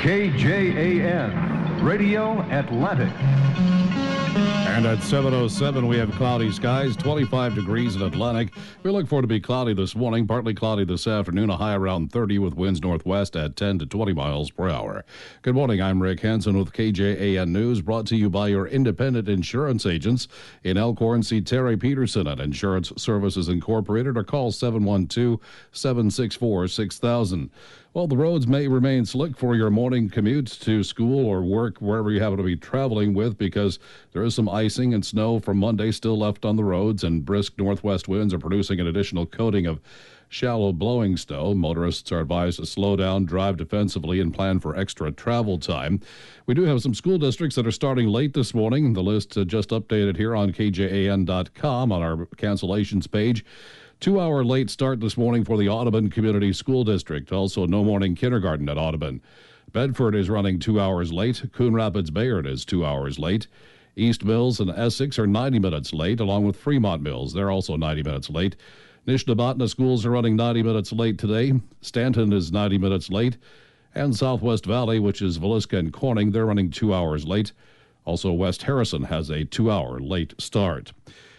KJAN, Radio Atlantic. And at 7:07, we have cloudy skies, 25 degrees in Atlantic. We look for it to be cloudy this morning, partly cloudy this afternoon, a high around 30 with winds northwest at 10 to 20 miles per hour. Good morning, I'm Rick Hansen with KJAN News, brought to you by your independent insurance agents in Elkhorn. See Terry Peterson at Insurance Services Incorporated or call 712-764-6000. Well, the roads may remain slick for your morning commute to school or work, wherever you happen to be traveling with, because there is some icing and snow from Monday still left on the roads, and brisk northwest winds are producing an additional coating of shallow blowing snow. Motorists are advised to slow down, drive defensively, and plan for extra travel time. We do have some school districts that are starting late this morning. The list just updated here on KJAN.com on our cancellations page. 2-hour late start this morning for the Audubon Community School District. Also, no morning kindergarten at Audubon. Bedford is running 2 hours late. Coon Rapids Bayard is 2 hours late. East Mills and Essex are 90 minutes late, along with Fremont Mills. They're also 90 minutes late. Nishnabotna schools are running 90 minutes late today. Stanton is 90 minutes late. And Southwest Valley, which is Villisca and Corning, they're running 2 hours late. Also, West Harrison has a 2-hour late start.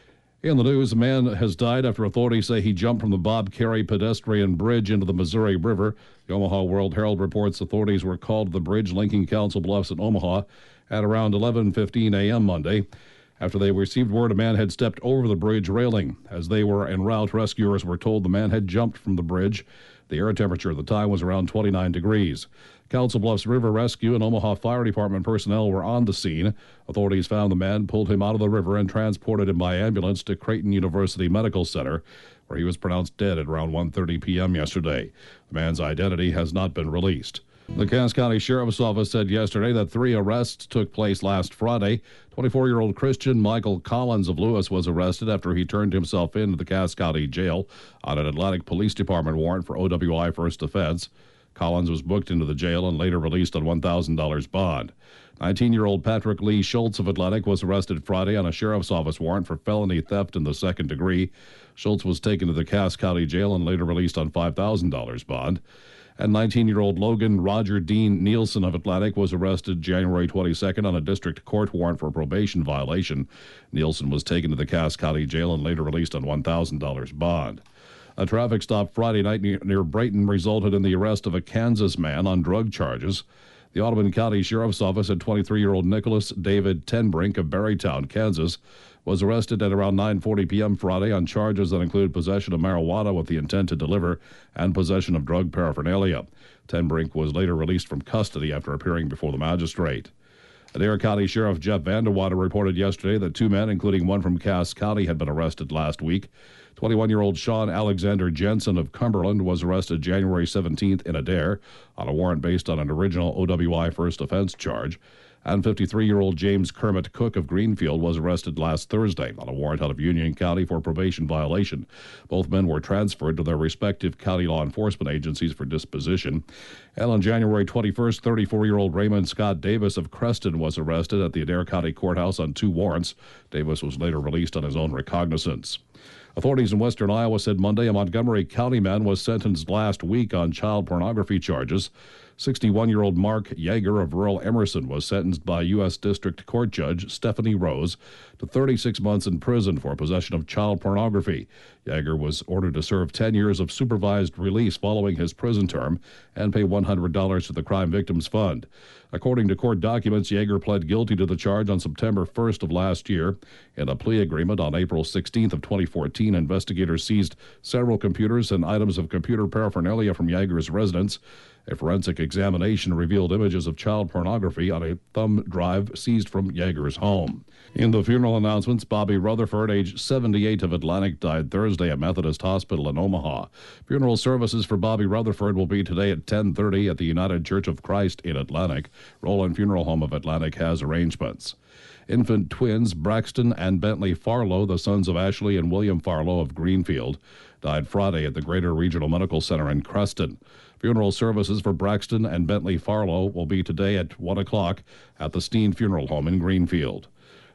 In the news, a man has died after authorities say he jumped from the Bob Carey pedestrian bridge into the Missouri River. The Omaha World Herald reports authorities were called to the bridge linking Council Bluffs and Omaha at around 11:15 a.m. Monday. After they received word a man had stepped over the bridge railing. As they were en route, rescuers were told the man had jumped from the bridge. The air temperature at the time was around 29 degrees. Council Bluffs River Rescue and Omaha Fire Department personnel were on the scene. Authorities found the man, pulled him out of the river, and transported him by ambulance to Creighton University Medical Center, where he was pronounced dead at around 1:30 p.m. yesterday. The man's identity has not been released. The Cass County Sheriff's Office said yesterday that 3 arrests took place last Friday. 24-year-old Christian Michael Collins of Lewis was arrested after he turned himself into the Cass County Jail on an Atlantic Police Department warrant for OWI first offense. Collins was booked into the jail and later released on $1,000 bond. 19-year-old Patrick Lee Schultz of Atlantic was arrested Friday on a sheriff's office warrant for felony theft in the second degree. Schultz was taken to the Cass County Jail and later released on $5,000 bond. And 19-year-old Logan Roger Dean Nielsen of Atlantic was arrested January 22nd on a district court warrant for a probation violation. Nielsen was taken to the Cass County Jail and later released on $1,000 bond. A traffic stop Friday night near Brayton resulted in the arrest of a Kansas man on drug charges. The Audubon County Sheriff's Office said 23-year-old Nicholas David Tenbrink of Berrytown, Kansas, was arrested at around 9:40 p.m. Friday on charges that include possession of marijuana with the intent to deliver and possession of drug paraphernalia. Tenbrink was later released from custody after appearing before the magistrate. Adair County Sheriff Jeff Vanderwater reported yesterday that 2 men, including one from Cass County, had been arrested last week. 21-year-old Sean Alexander Jensen of Cumberland was arrested January 17th in Adair on a warrant based on an original OWI first offense charge. And 53-year-old James Kermit Cook of Greenfield was arrested last Thursday on a warrant out of Union County for probation violation. Both men were transferred to their respective county law enforcement agencies for disposition. And on January 21st, 34-year-old Raymond Scott Davis of Creston was arrested at the Adair County Courthouse on 2 warrants. Davis was later released on his own recognizance. Authorities in western Iowa said Monday a Montgomery County man was sentenced last week on child pornography charges. 61-year-old Mark Yeager of rural Emerson was sentenced by U.S. District Court Judge Stephanie Rose to 36 months in prison for possession of child pornography. Yeager was ordered to serve 10 years of supervised release following his prison term and pay $100 to the Crime Victims Fund. According to court documents, Yeager pled guilty to the charge on September 1st of last year. In a plea agreement on April 16th of 2014, investigators seized several computers and items of computer paraphernalia from Yeager's residence. A forensic examination revealed images of child pornography on a thumb drive seized from Yeager's home. In the funeral announcements, Bobby Rutherford, age 78 of Atlantic, died Thursday at Methodist Hospital in Omaha. Funeral services for Bobby Rutherford will be today at 10:30 at the United Church of Christ in Atlantic. Roland Funeral Home of Atlantic has arrangements. Infant twins Braxton and Bentley Farlow, the sons of Ashley and William Farlow of Greenfield, died Friday at the Greater Regional Medical Center in Creston. Funeral services for Braxton and Bentley Farlow will be today at 1 o'clock at the Steen Funeral Home in Greenfield.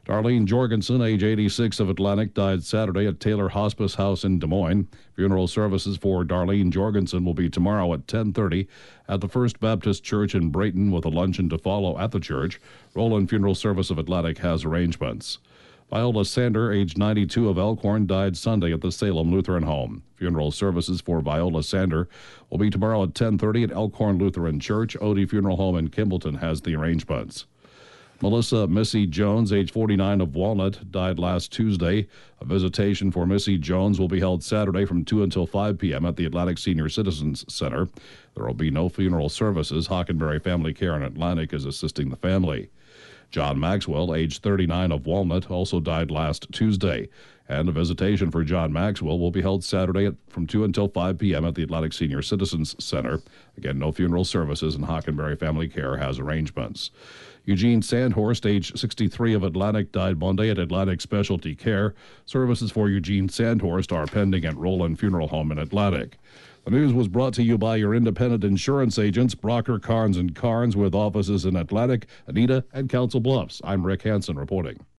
Darlene Jorgensen, age 86 of Atlantic, died Saturday at Taylor Hospice House in Des Moines. Funeral services for Darlene Jorgensen will be tomorrow at 10:30 at the First Baptist Church in Brayton, with a luncheon to follow at the church. Roland Funeral Service of Atlantic has arrangements. Viola Sander, age 92 of Elkhorn, died Sunday at the Salem Lutheran Home. Funeral services for Viola Sander will be tomorrow at 10:30 at Elkhorn Lutheran Church. Odie Funeral Home in Kimballton has the arrangements. Melissa Missy Jones, age 49 of Walnut, died last Tuesday. A visitation for Missy Jones will be held Saturday from 2 until 5 p.m. at the Atlantic Senior Citizens Center. There will be no funeral services. Hockenberry Family Care in Atlantic is assisting the family. John Maxwell, age 39 of Walnut, also died last Tuesday. And a visitation for John Maxwell will be held Saturday from 2 until 5 p.m. at the Atlantic Senior Citizens Center. Again, no funeral services, and Hockenberry Family Care has arrangements. Eugene Sandhorst, age 63 of Atlantic, died Monday at Atlantic Specialty Care. Services for Eugene Sandhorst are pending at Roland Funeral Home in Atlantic. The news was brought to you by your independent insurance agents, Brocker, Carnes & Carnes, with offices in Atlantic, Anita, and Council Bluffs. I'm Rick Hansen reporting.